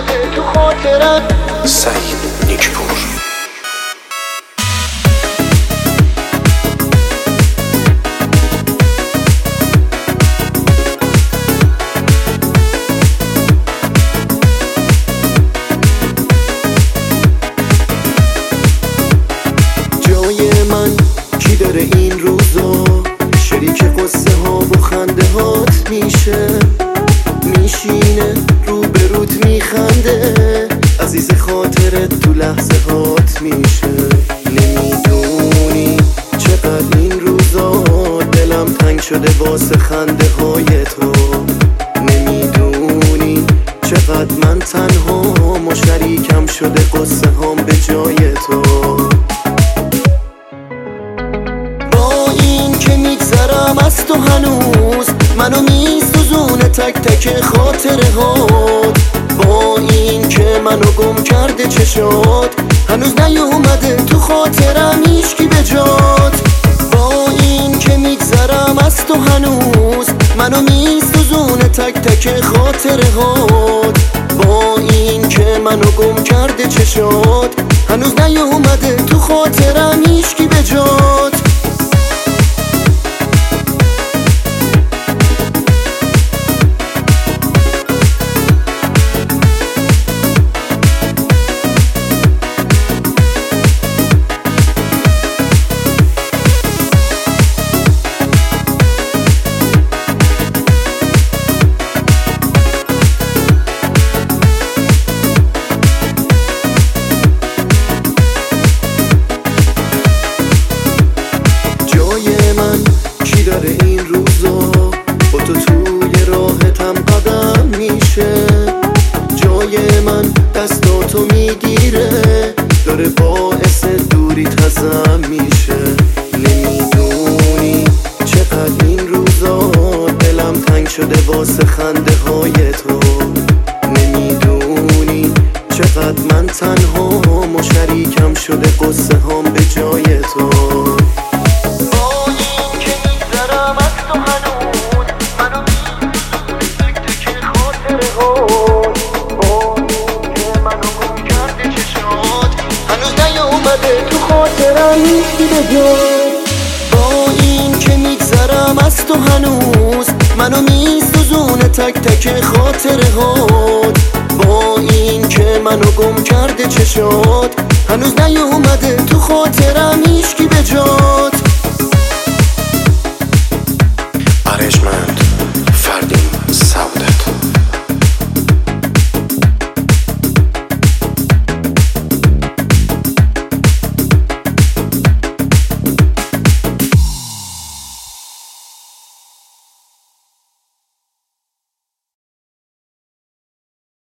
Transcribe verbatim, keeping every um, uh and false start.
نیومده تو خاطرم. سعید نیکپور. جای من کی داره این روزا شریک قصه ها و خنده هات میشه، میشینه روبروت میخنده، عزیز خاطرت تو لحظه هات میشه. نمیدونی چقدر این روزا دلم تنگ شده واسه خنده های تو، نمیدونی چقدر من تنها و شریکم شده قصه هام به جای تو. از تو هنوز منو میسوزونه تک تک خاطره هات، با این که منو گم کرده چشات هنوز نیومده تو خاطرم هیچکی به جات. با این که میگذرم از تو هنوز منو میسوزونه تک تک خاطره هات، با این که منو گم کرده چشات هنوز نیومده تو خاطرم هیچکی به جات. کی داره این روزا با تو توی راحتم قدم میشه، جای من دستاتو میگیره داره باعث دوری تزم میشه. نمیدونی چقدر این روزا دلم تنگ شده واسه خنده های تو، نمیدونی چقدر من تنها و شریکم شده قصه هام به جای تو. تو خاطرم نیستی به جای، با این که میگذرم از تو هنوز منو میسوزونه تک تک خاطره هات، با این که منو گم کرده چشات هنوز نیومده تو خاطرم هیچکی به جای.